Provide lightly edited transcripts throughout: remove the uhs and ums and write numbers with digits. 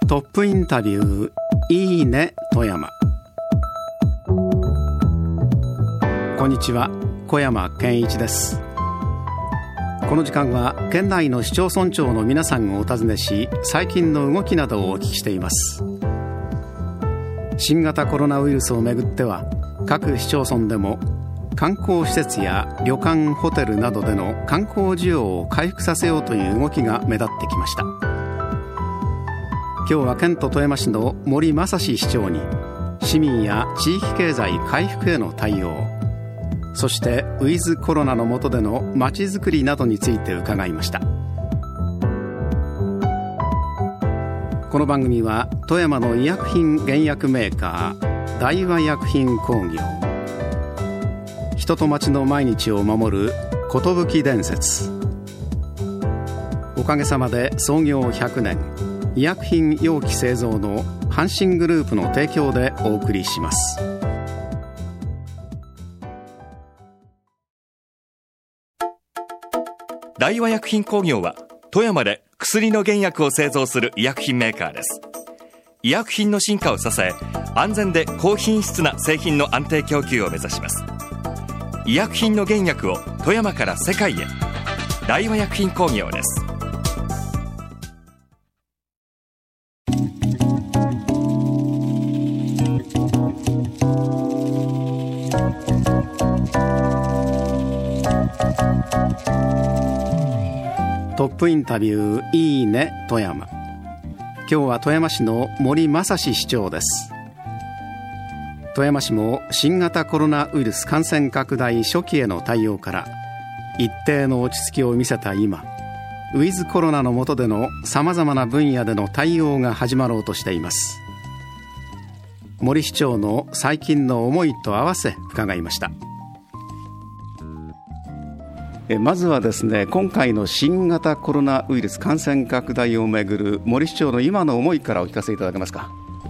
トップインタビューいいね富山。こんにちは、小山健一です。この時間は県内の市町村長の皆さんをお尋ねし、最近の動きなどをお聞きしています。新型コロナウイルスをめぐっては、各市町村でも観光施設や旅館ホテルなどでの観光需要を回復させようという動きが目立ってきました。今日は県都富山市の森雅史市長に、市民や地域経済回復への対応、そしてウィズコロナの下でのまちづくりなどについて伺いました。この番組は富山の医薬品原薬メーカー大和薬品工業、人と町の毎日を守る寿伝説、おかげさまで創業100年医薬品容器製造の阪神グループの提供でお送りします。 大和薬品工業は富山で薬の原薬を製造する医薬品メーカーです。医薬品の進化を支え、安全で高品質な製品の安定供給を目指します。医薬品の原薬を富山から世界へ。大和薬品工業です。 トップインタビューいいね富山。今日は富山市の森雅史市長です。富山市も新型コロナウイルス感染拡大初期への対応から一定の落ち着きを見せた今、ウィズコロナの下でのさまざまな分野での対応が始まろうとしています。森市長の最近の思いと合わせ伺いました。まずはですね、今回の新型コロナウイルス感染拡大をめぐる森市長の今の思いからお聞かせいただけますか。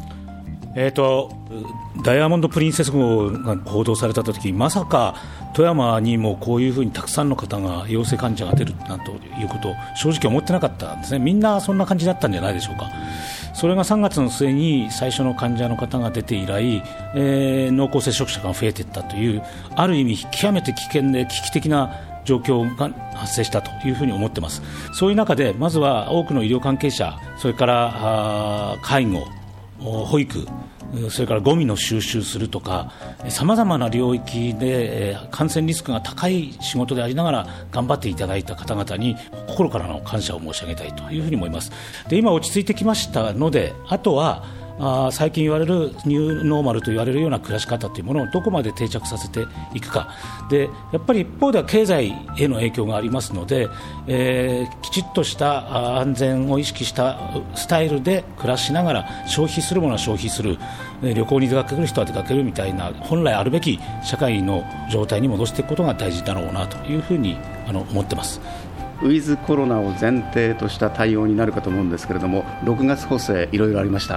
ダイヤモンドプリンセス号が報道されたとき、まさか富山にもこういうふうにたくさんの方が陽性患者が出るなんていうことを正直思ってなかったんですね。みんなそんな感じだったんじゃないでしょうか。それが3月の末に最初の患者の方が出て以来、濃厚接触者が増えていったという、ある意味極めて危険で危機的な状況が発生したというふうに思っています。そういう中でまずは多くの医療関係者、それから介護、保育、それからゴミの収集するとか、さまざまな領域で感染リスクが高い仕事でありながら頑張っていただいた方々に心からの感謝を申し上げたいというふうに思います。で、今落ち着いてきましたので、あとは最近言われるニューノーマルと言われるような暮らし方というものをどこまで定着させていくかで、やっぱり一方では経済への影響がありますので、きちっとした安全を意識したスタイルで暮らしながら、消費するものは消費する、旅行に出かける人は出かけるみたいな本来あるべき社会の状態に戻していくことが大事だろうなというふうに思ってます。 ウィズコロナを前提とした対応になるかと思うんですけれども、6月補正いろいろありました。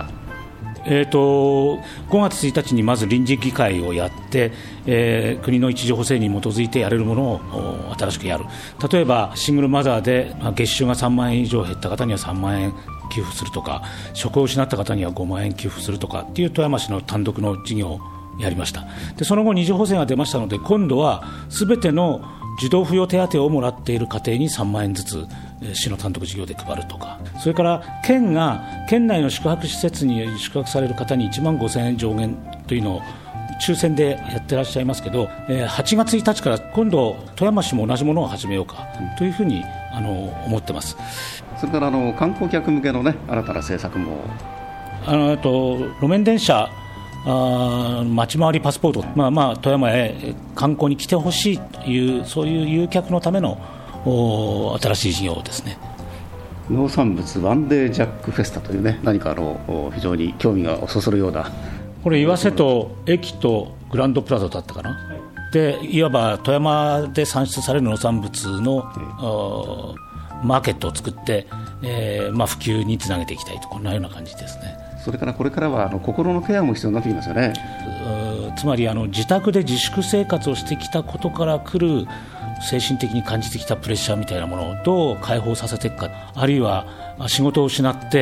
5月1日にまず臨時議会をやって、国の一時補正に基づいてやれるものを新しくやる。例えばシングルマザーで、月収が3万円以上減った方には3万円給付するとか、職を失った方には5万円給付するとかっていう富山市の単独の事業をやりました。で、その後二次補正が出ましたので、今度はすべての児童扶養手当をもらっている家庭に3万円ずつ市の単独事業で配るとか、それから県が県内の宿泊施設に宿泊される方に1万5000円上限というのを抽選でやってらっしゃいますけど、8月1日から今度富山市も同じものを始めようかというふうに思ってます。 それから観光客向けの、ね、新たな政策も路面電車、街回りパスポート、富山へ観光に来てほしいという、そういう誘客のための新しい事業ですね。 農産物ワンデージャックフェスタというね、何か非常に興味がそそるような、 これ岩瀬と駅とグランドプラザだったかな、でいわば富山で産出される農産物の、マーケットを作って、普及につなげていきたいと、こんなような感じですね。 それからこれからは心のケアも必要になってきますよね。 つまり自宅で自粛生活をしてきたことから来る精神的に感じてきたプレッシャーみたいなものをどう解放させていくか、あるいは仕事を失って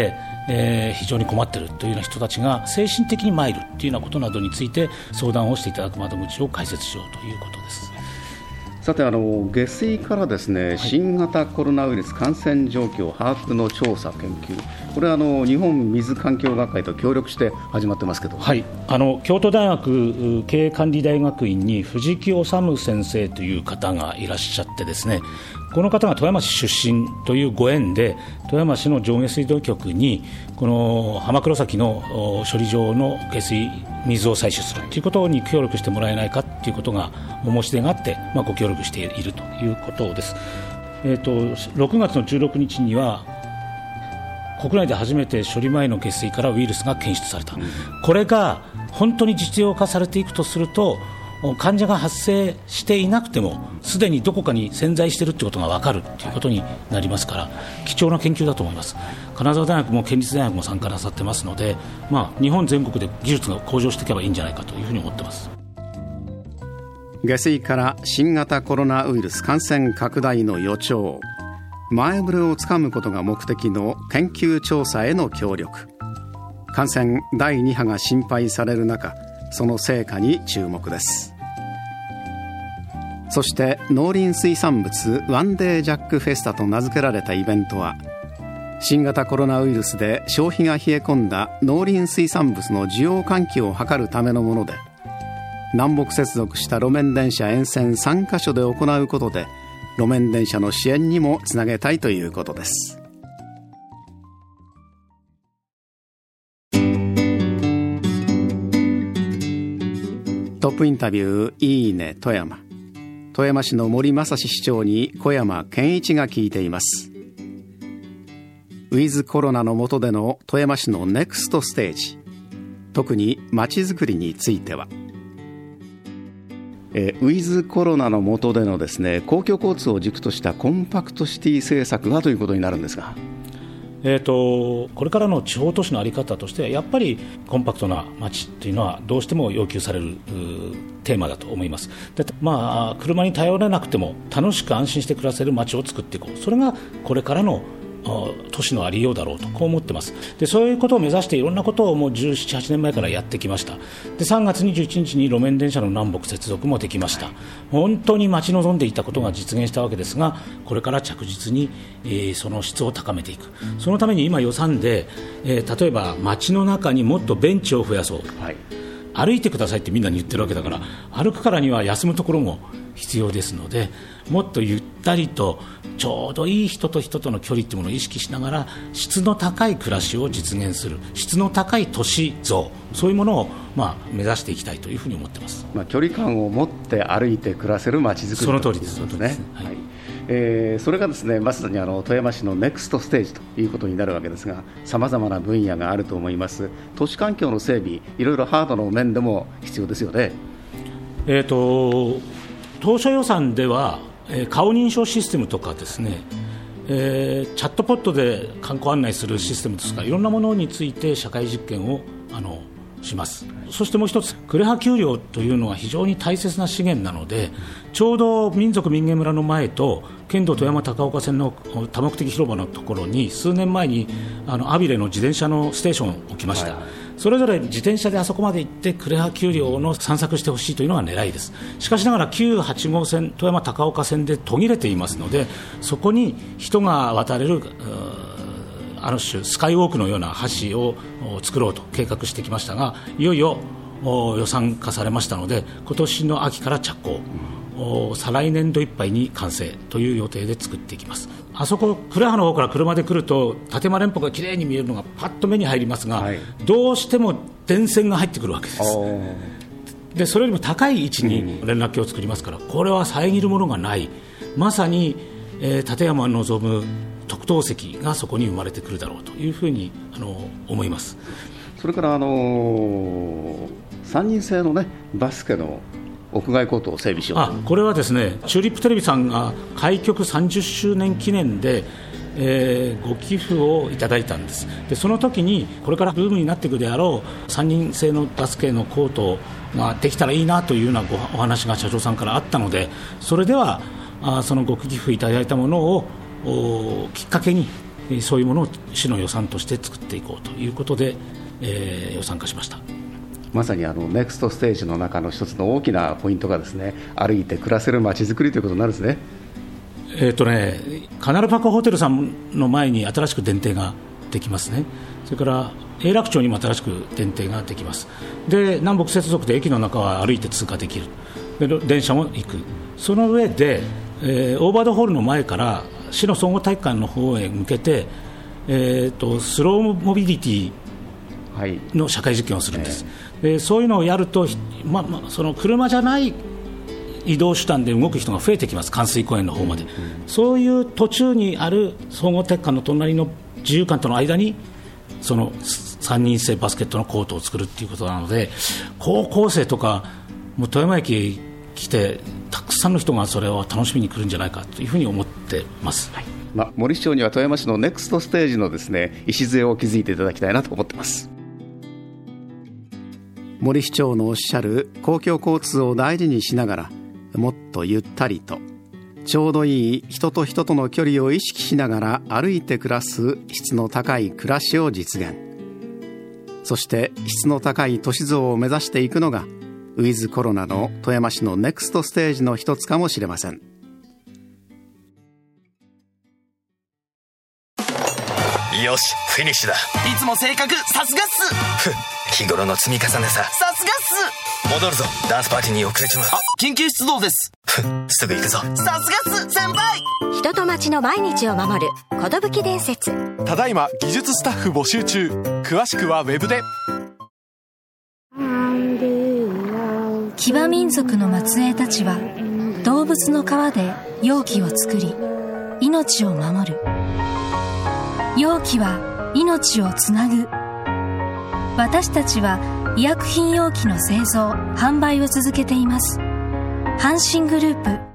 非常に困っているというような人たちが精神的に参るというようなことなどについて相談をしていただく窓口を開設しようということです。 さて下水からですね、新型コロナウイルス感染状況把握の調査研究、これは日本水環境学会と協力して始まってますけど、 はい、京都大学経営管理大学院に藤木治先生という方がいらっしゃってですね、この方が富山市出身というご縁で富山市の上下水道局にこの浜黒崎の処理場の下水水を採取するということに協力してもらえないかということがお申し出があって、ご協力しているということです。6月の16日には国内で初めて処理前の下水からウイルスが検出された、これが本当に実用化されていくとすると、患者が発生していなくてもすでにどこかに潜在しているということが分かるということになりますから、貴重な研究だと思います。金沢大学も県立大学も参加なさってますので、日本全国で技術が向上していけばいいんじゃないかというふうに思っています。 下水から新型コロナウイルス感染拡大の予兆、前触れをつかむことが目的の研究調査への協力、感染第2波が心配される中、その成果に注目です。そして農林水産物ワンデージャックフェスタと名付けられたイベントは、新型コロナウイルスで消費が冷え込んだ農林水産物の需要喚起を図るためのもので、南北接続した路面電車沿線3カ所で行うことで路面電車の支援にもつなげたいということです。トップインタビューいいね富山。富山市の森正史市長に小山健一が聞いています。ウィズコロナの下での富山市のネクストステージ、特にまちづくりについては、ウィズコロナの下でのですね、公共交通を軸としたコンパクトシティ政策がということになるんですが、 これからの地方都市の在り方としてはやっぱりコンパクトな街というのはどうしても要求されるテーマだと思います。で、車に頼らなくても楽しく安心して暮らせる街を作っていこう、それがこれからの都市のありようだろうとこう思ってます。で、そういうことを目指していろんなことをもう17、8年前からやってきました。で、3月21日に路面電車の南北接続もできました。本当に待ち望んでいたことが実現したわけですが、これから着実に、その質を高めていく。そのために今予算で、例えば街の中にもっとベンチを増やそう、歩いてくださいってみんなに言ってるわけだから、歩くからには休むところも必要ですので、もっとゆったりとちょうどいい人と人との距離というものを意識しながら質の高い暮らしを実現する、質の高い都市像、そういうものを目指していきたいというふうに思っています。 距離感を持って歩いて暮らせる街づくり、 その通りです。 それがですね、まさに富山市のネクストステージということになるわけですが、さまざまな分野があると思います。都市環境の整備、いろいろハードの面でも必要ですよね。 当初予算では顔認証システムとかですね、チャットポットで観光案内するシステムですか、いろんなものについて社会実験をします。そしてもう一つ、呉羽丘陵というのは非常に大切な資源なので、ちょうど民族民芸村の前と県道富山高岡線の多目的広場のところに数年前にアビレの自転車のステーションを置きました。それぞれ自転車であそこまで行って呉羽丘陵の散策してほしいというのが狙いです。しかしながら旧8号線富山高岡線で途切れていますので、そこに人が渡れるある種スカイウォークのような橋を作ろうと計画してきましたが、いよいよ予算化されましたので、今年の秋から着工、再来年度いっぱいに完成という予定で作っていきます。あそこ呉羽の方から車で来ると立間連峰がきれいに見えるのがパッと目に入りますが、どうしても電線が入ってくるわけです。で、それよりも高い位置に連絡橋を作りますから、これは遮るものがない、まさに、立山を望む特等席がそこに生まれてくるだろうというふうに思います。 それから3人制の、バスケの屋外コートを整備しようと。 これはですね、チューリップテレビさんが開局30周年記念で、ご寄付をいただいたんです。で、その時にこれからブームになっていくであろう3人制のバスケのコートができたらいいなというようなお話が社長さんからあったので、それではそのご寄付いただいたものをきっかけにそういうものを市の予算として作っていこうということで、予算化しました。 まさにネクストステージの中の一つの大きなポイントがですね、歩いて暮らせる街づくりということになるんですね。 カナルパークホテルさんの前に新しく電停ができますね。それから永楽町にも新しく電停ができます。で、南北接続で駅の中は歩いて通過できる。で、電車も行く。その上で、オーバードホールの前から市の総合体育館の方へ向けて、スローモビリティの社会実験をするんです。で、そういうのをやると、その車じゃない移動手段で動く人が増えてきます。関水公園の方まで、そういう途中にある総合体育館の隣の自由館との間にその3人制バスケットのコートを作るということなので、高校生とかもう富山駅へ来てたくさんの人がそれを楽しみに来るんじゃないかというふうに思ってます。 森市長には富山市のネクストステージのですね、礎を築いていただきたいなと思ってます。森市長のおっしゃる公共交通を大事にしながら、もっとゆったりとちょうどいい人と人との距離を意識しながら歩いて暮らす質の高い暮らしを実現、そして質の高い都市像を目指していくのがウィズコロナの富山市のネクストステージの一つかもしれません。 よし、フィニッシュだ。 いつも正確、さすがっす。 日頃の積み重ねさ。 さすがっす。 戻るぞ、ダンスパーティーに遅れちまう。 緊急出動です。 すぐ行くぞ。 さすがっす、先輩。 人と町の毎日を守る寿伝説。 ただいま技術スタッフ募集中。詳しくはウェブで。 騎馬民族の末裔たちは動物の皮で容器を作り、命を守る。容器は命をつなぐ。私たちは医薬品容器の製造・販売を続けています。阪神グループ。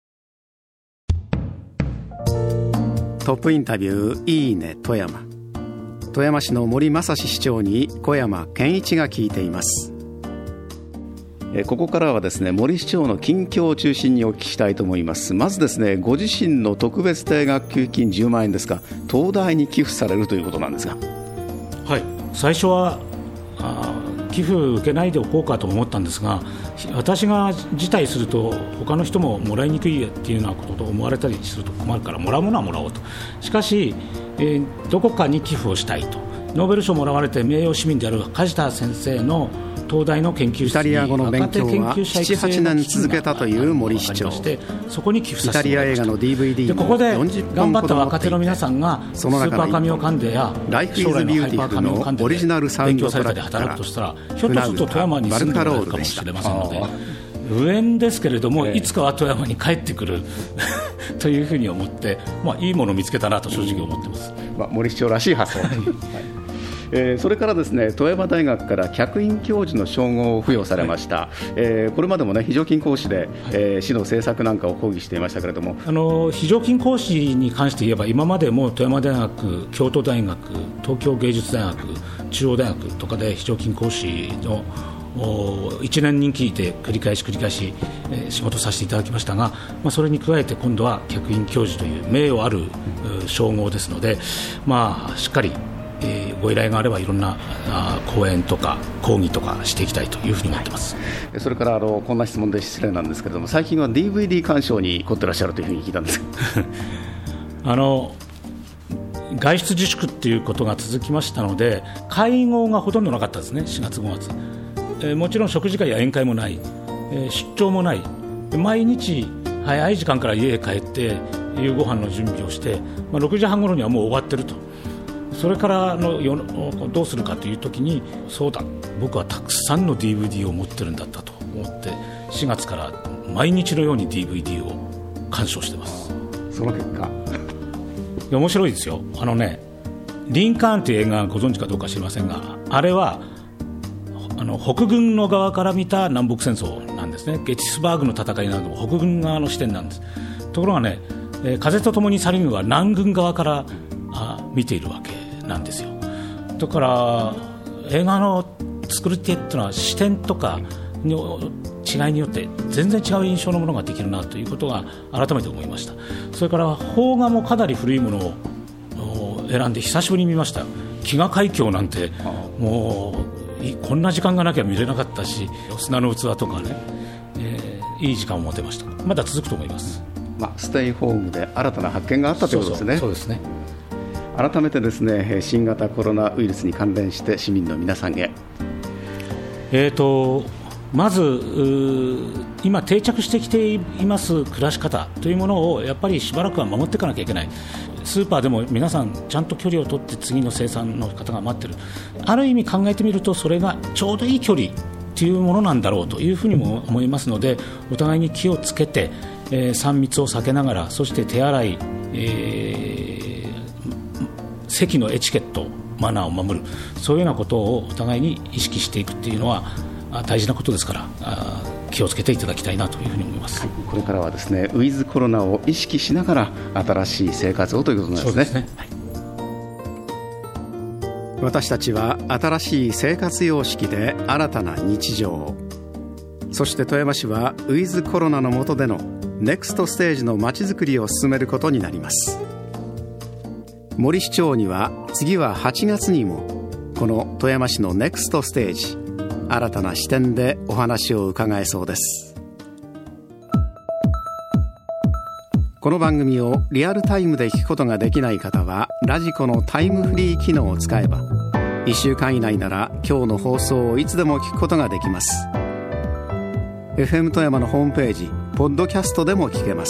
トップインタビューいいね富山。富山市の森正史市長に小山健一が聞いています。ここからはですね、森市長の近況を中心にお聞きしたいと思います。まずですね、ご自身の特別定額給付金10万円ですが、東大に寄付されるということなんですが。 はい、最初は寄付受けないでおこうかと思ったんですが、私が辞退すると他の人ももらいにくいっていうようなことと思われたりすると困るから、もらうものはもらおうと。しかし、どこかに寄付をしたいと。ノーベル賞をもらわれて名誉市民である梶田先生の東大の研究室にイタリア語の勉強は 7,8 年続けたという森市長。 そこに寄付させてイタリア映画の DVD で、ここで頑張った若手の皆さんがスーパーカミオカンデや将来のハイパーカミオカンデで勉強されたで働くとしたら、ひょっとすると富山に住んでもらえるかもしれませんので、無縁ですけれども、いつかは富山に帰ってくるというふうに思って、いいものを見つけたなと正直思ってます。 森市長らしい発想それからですね、富山大学から客員教授の称号を付与されました。これまでもね、非常勤講師で、市の政策なんかを講義していましたけれども、 非常勤講師に関して言えば、今までも富山大学、京都大学、東京芸術大学、中央大学とかで非常勤講師の1年任期で繰り返し仕事させていただきましたが、それに加えて今度は客員教授という名誉ある称号ですので、しっかりご依頼があればいろんな講演とか講義とかしていきたいというふうに思ってます。 それからこんな質問で失礼なんですけれども、最近は DVD 鑑賞に凝ってらっしゃるというふうに聞いたんです外出自粛ということが続きましたので、会合がほとんどなかったですね。4月5月、もちろん食事会や宴会もない、出張もない。毎日早い時間から家へ帰って夕ご飯の準備をして、6時半頃にはもう終わってると。それからどうするかというときに、そうだ、僕はたくさんの DVD を持ってるんだったと思って、4月から毎日のように DVD を鑑賞してます。 その結果面白いですよ。リンカーンという映画ご存知かどうか知りませんが、あれは北軍の側から見た南北戦争なんですね。ゲティスバーグの戦いなども北軍側の視点なんです。ところがね、風とともに去りぬは南軍側から見ているわけなんですよ。だから映画の作り手っていうのは視点とかの違いによって全然違う印象のものができるなということが改めて思いました。それから邦画もかなり古いものを選んで久しぶりに見ました。飢餓海峡なんてもうこんな時間がなきゃ見れなかったし、砂の器とかね、いい時間を持てました。まだ続くと思います。 ステイホームで新たな発見があったということですね。 そうですね。 改めてですね、新型コロナウイルスに関連して市民の皆さんへ、 まず今定着してきています暮らし方というものをやっぱりしばらくは守っていかなきゃいけない。スーパーでも皆さんちゃんと距離を取って次の生産の方が待ってる。ある意味考えてみるとそれがちょうどいい距離というものなんだろうというふうにも思いますので、お互いに気をつけて、3密を避けながら、そして手洗い、席のエチケットマナーを守る、そういうようなことをお互いに意識していくというのは大事なことですから、気をつけていただきたいなというふうに思います。 これからはですね、ウィズコロナを意識しながら新しい生活をということなんですね。そうですね、はい。私たちは新しい生活様式で新たな日常、そして富山市はウィズコロナの下でのネクストステージのまちづくりを進めることになります。森市長には次は8月にもこの富山市のネクストステージ、新たな視点でお話を伺えそうです。この番組をリアルタイムで聞くことができない方は、ラジコのタイムフリー機能を使えば1週間以内なら今日の放送をいつでも聞くことができます。 FM 富山のホームページポッドキャストでも聞けます。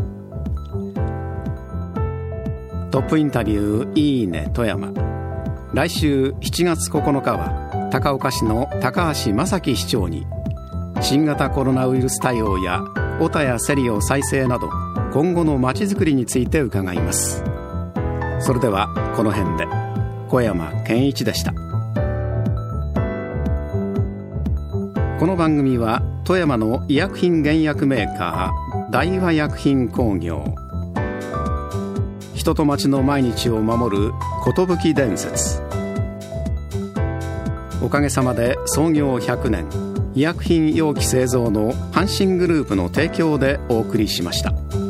トップインタビューいいね富山、来週7月9日は高岡市の高橋正樹市長に新型コロナウイルス対応やオタやセリオ再生など今後のまちづくりについて伺います。それではこの辺で。小山健一でした。この番組は富山の医薬品原薬メーカー大和薬品工業、人と町の毎日を守る寿伝説、おかげさまで創業100年医薬品容器製造の阪神グループの提供でお送りしました。